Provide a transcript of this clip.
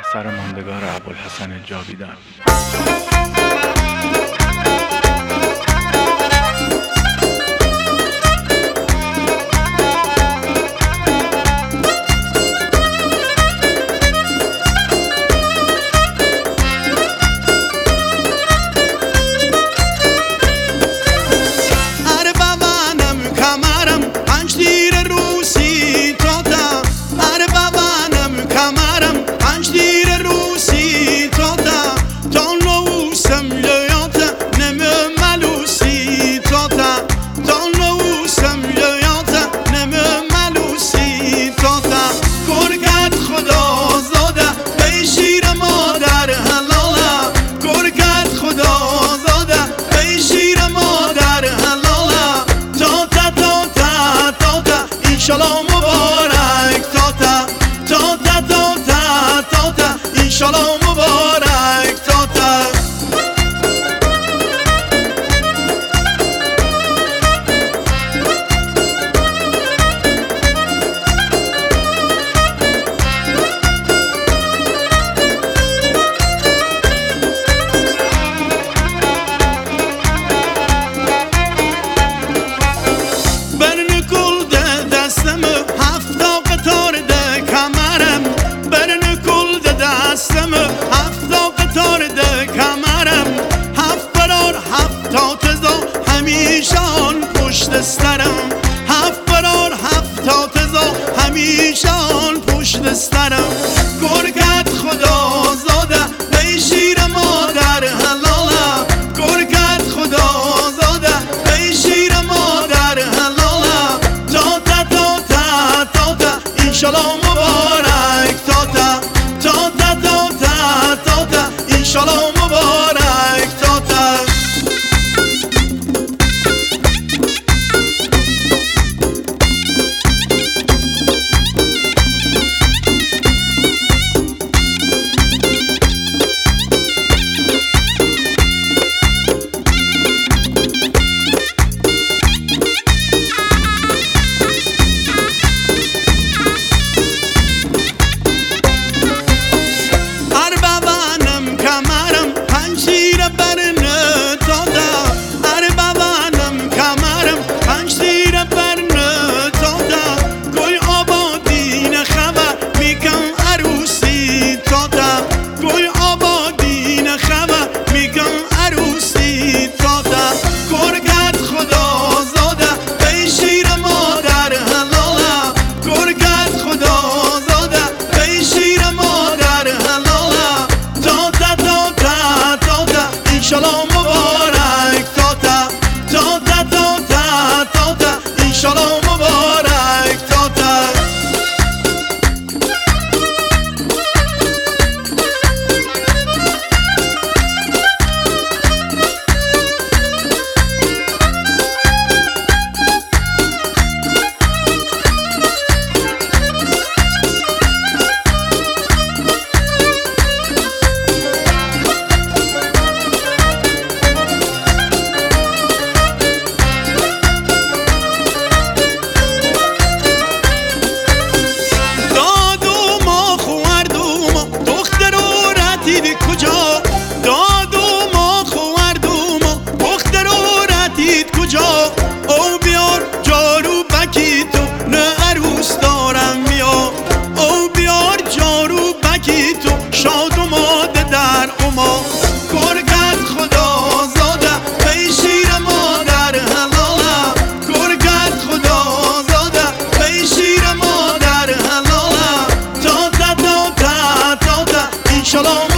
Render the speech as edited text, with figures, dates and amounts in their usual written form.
اثر ماندگار ابوالحسن جاویدان. انشالله مبارک تاتا تاتا تاتا تاتا انشالله مبارک تاتا. همیشان پشت سرم هفت برار هفتاد هزار همیشان پشت سرم گرگت خدا زاده ای شیر مادر حلاله گرگت خدا زاده ای شیر مادر حلاله تاتا تاتا تاتا انشالله مبارک تاتا تاتا تاتا تاتا انشالله مبارک تاتا. انشالله مبارک تاتا تاتا تاتا تاتا انشالله مبارک تاتا. او بیار جارو بکی تو نه عروس دارم میا او بیار جارو بکی تو شاد اومده در اوما گرگت خدا زاده ای شیر مادر حلاله گرگت خدا زاده ای شیر مادر حلاله تاتا تاتا تاتا انشالله